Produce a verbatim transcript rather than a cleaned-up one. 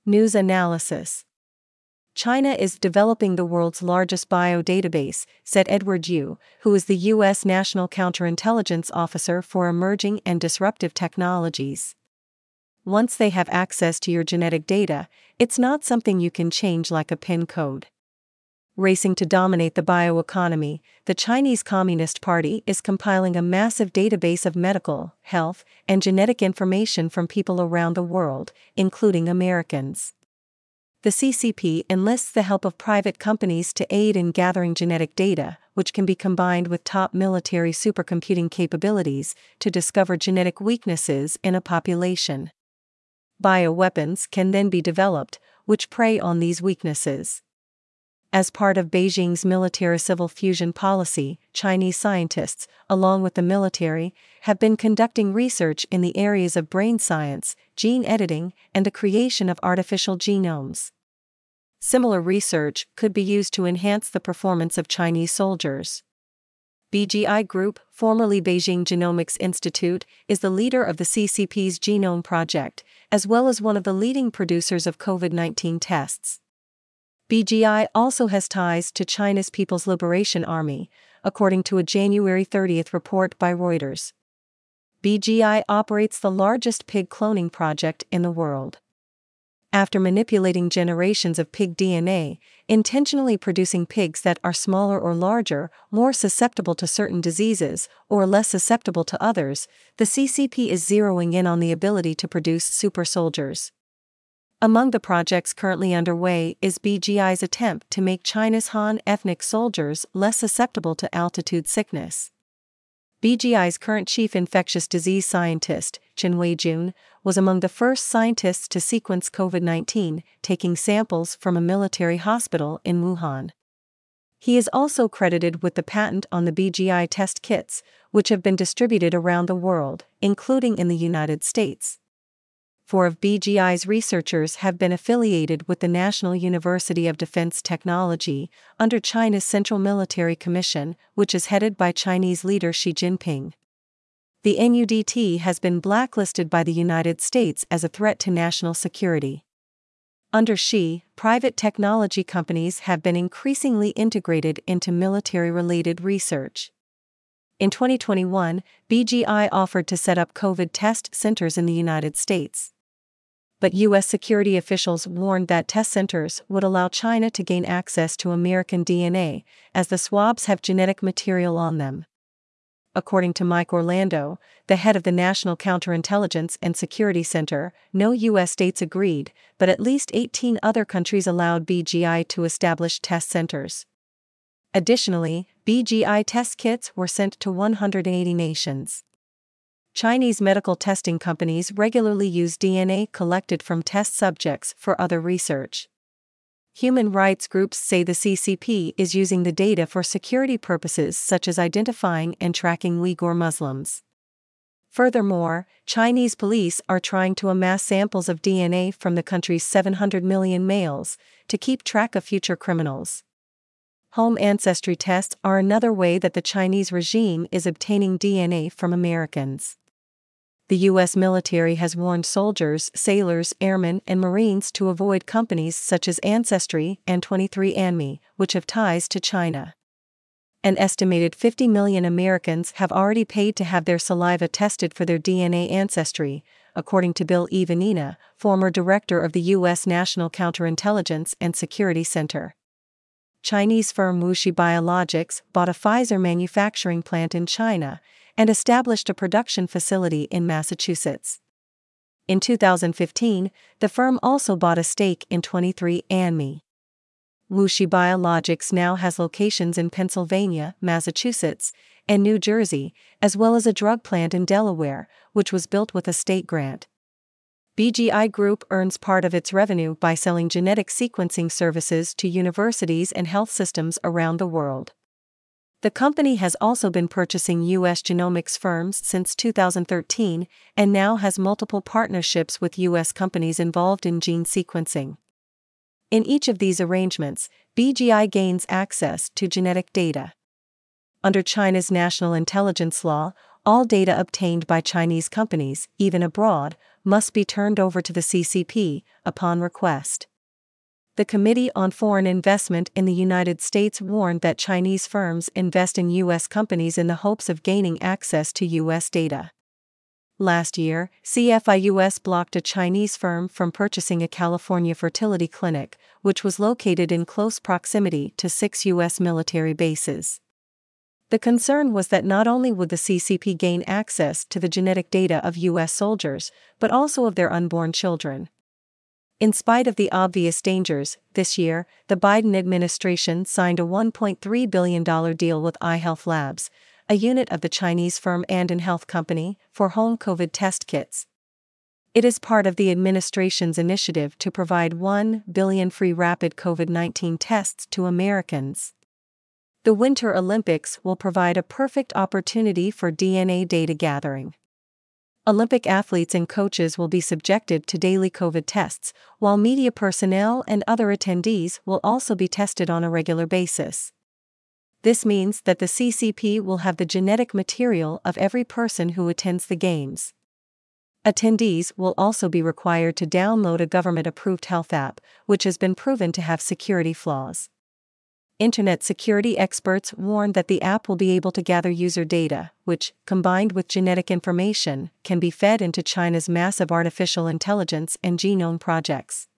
News analysis. China is developing the world's largest biodatabase, said Edward Yu, who is the U S National Counterintelligence Officer for Emerging and Disruptive Technologies. Once they have access to your genetic data, it's not something you can change like a PIN code. Racing to dominate the bioeconomy, the Chinese Communist Party is compiling a massive database of medical, health, and genetic information from people around the world, including Americans. The C C P enlists the help of private companies to aid in gathering genetic data, which can be combined with top military supercomputing capabilities to discover genetic weaknesses in a population. Bioweapons can then be developed, which prey on these weaknesses. As part of Beijing's military-civil fusion policy, Chinese scientists, along with the military, have been conducting research in the areas of brain science, gene editing, and the creation of artificial genomes. Similar research could be used to enhance the performance of Chinese soldiers. B G I Group, formerly Beijing Genomics Institute, is the leader of the C C P's Genome Project, as well as one of the leading producers of COVID nineteen tests. B G I also has ties to China's People's Liberation Army, according to a January thirtieth report by Reuters. B G I operates the largest pig cloning project in the world. After manipulating generations of pig D N A, intentionally producing pigs that are smaller or larger, more susceptible to certain diseases, or less susceptible to others, the C C P is zeroing in on the ability to produce super soldiers. Among the projects currently underway is B G I's attempt to make China's Han ethnic soldiers less susceptible to altitude sickness. B G I's current chief infectious disease scientist, Chen Weijun, was among the first scientists to sequence COVID nineteen, taking samples from a military hospital in Wuhan. He is also credited with the patent on the B G I test kits, which have been distributed around the world, including in the United States. Four of B G I's researchers have been affiliated with the National University of Defense Technology, under China's Central Military Commission, which is headed by Chinese leader Xi Jinping. The N U D T has been blacklisted by the United States as a threat to national security. Under Xi, private technology companies have been increasingly integrated into military-related research. In twenty twenty-one, B G I offered to set up COVID test centers in the United States. But U S security officials warned that test centers would allow China to gain access to American D N A, as the swabs have genetic material on them. According to Mike Orlando, the head of the National Counterintelligence and Security Center, no U S states agreed, but at least eighteen other countries allowed B G I to establish test centers. Additionally, B G I test kits were sent to one hundred eighty nations. Chinese medical testing companies regularly use D N A collected from test subjects for other research. Human rights groups say the C C P is using the data for security purposes such as identifying and tracking Uyghur Muslims. Furthermore, Chinese police are trying to amass samples of D N A from the country's seven hundred million males to keep track of future criminals. Home ancestry tests are another way that the Chinese regime is obtaining D N A from Americans. The U S military has warned soldiers, sailors, airmen, and Marines to avoid companies such as Ancestry and twenty-three and me, which have ties to China. An estimated fifty million Americans have already paid to have their saliva tested for their D N A ancestry, according to Bill Ivanina, former director of the U S National Counterintelligence and Security Center. Chinese firm WuXi Biologics bought a Pfizer manufacturing plant in China and established a production facility in Massachusetts. In two thousand fifteen, the firm also bought a stake in twenty-three and me. WuXi Biologics now has locations in Pennsylvania, Massachusetts, and New Jersey, as well as a drug plant in Delaware, which was built with a state grant. B G I Group earns part of its revenue by selling genetic sequencing services to universities and health systems around the world. The company has also been purchasing U S genomics firms since two thousand thirteen and now has multiple partnerships with U S companies involved in gene sequencing. In each of these arrangements, B G I gains access to genetic data. Under China's national intelligence law, all data obtained by Chinese companies, even abroad, must be turned over to the C C P upon request. The Committee on Foreign Investment in the United States warned that Chinese firms invest in U S companies in the hopes of gaining access to U S data. Last year, C F I U S blocked a Chinese firm from purchasing a California fertility clinic, which was located in close proximity to six U S military bases. The concern was that not only would the C C P gain access to the genetic data of U S soldiers, but also of their unborn children. In spite of the obvious dangers, this year, the Biden administration signed a one point three billion dollars deal with iHealth Labs, a unit of the Chinese firm Anden Health Company, for home COVID test kits. It is part of the administration's initiative to provide one billion free rapid COVID nineteen tests to Americans. The Winter Olympics will provide a perfect opportunity for D N A data gathering. Olympic athletes and coaches will be subjected to daily COVID tests, while media personnel and other attendees will also be tested on a regular basis. This means that the C C P will have the genetic material of every person who attends the Games. Attendees will also be required to download a government-approved health app, which has been proven to have security flaws. Internet security experts warn that the app will be able to gather user data, which, combined with genetic information, can be fed into China's massive artificial intelligence and genome projects.